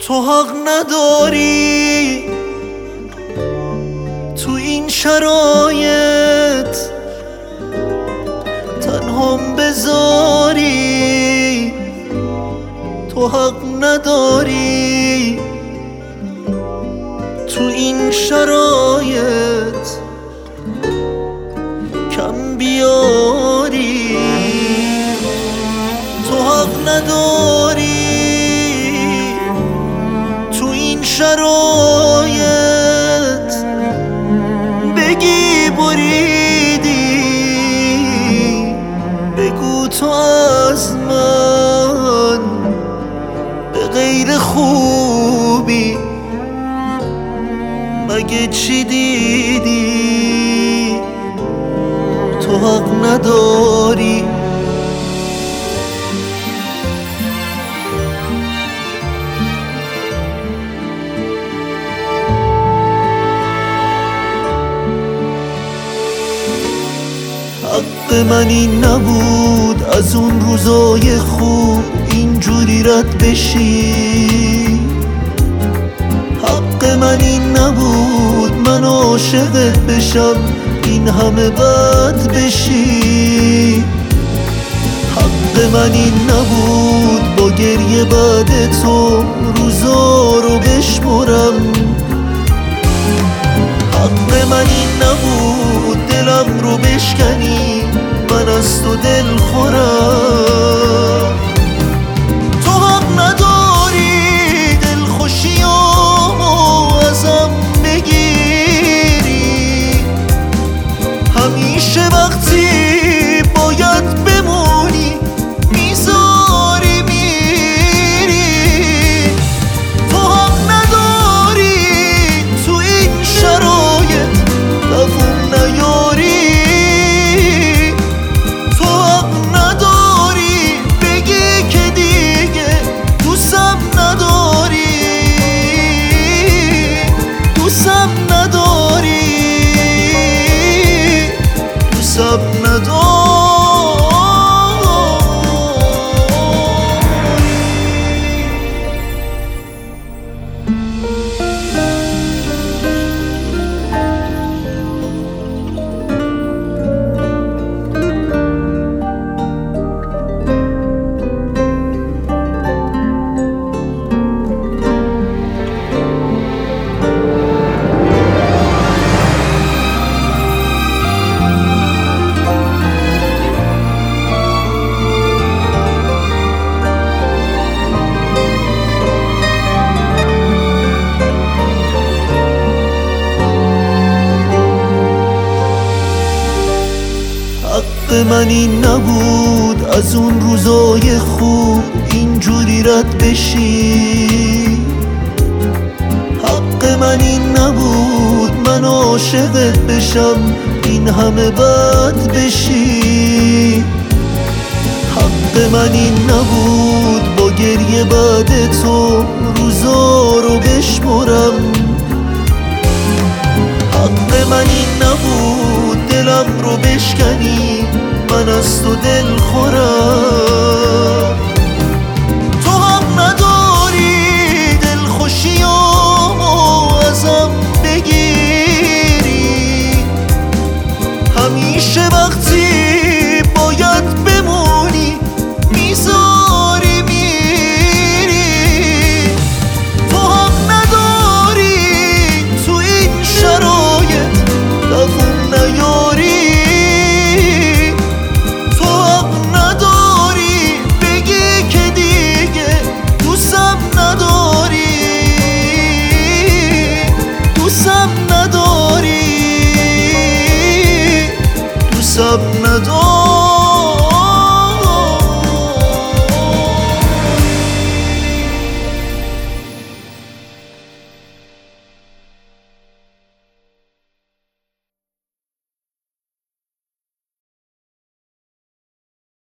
تو حق نداری تو این شرایط تنهام بذاری. تو حق نداری تو این شرایط کم بیاری. تو حق نداری تو این شرایط بگی بریدی. بگو تو از من به غیر خوبی مگه چی دیدی؟ تو حق نداری. حق من این نبود از اون روزای خوب اینجوری رد بشی. حق من این نبود من عاشقت بشم این همه بد بشی. حق من این نبود با گریه بعد تو روزا رو بشمرم. حق من این نبود دلم رو بشکنی من از تو دل خورم. تو حق نداری دل خوشیامو ازم بگیری. همیشه وقتی باید بمونی میذاری میری. تو حق نداری تو این شرایط دووم نیاری. تو حق نداری بگی که دیگه دوستم نداری. دوستم نداری دوستم نداری. حق من این نبود از اون روزای خوب اینجوری رد بشی. حق من این نبود من عاشقت بشم این همه بد بشی. حق من این نبود با گریه بعد تو روزا رو بشمرم. حق من این نبود دلم رو بشکنی من از تو دل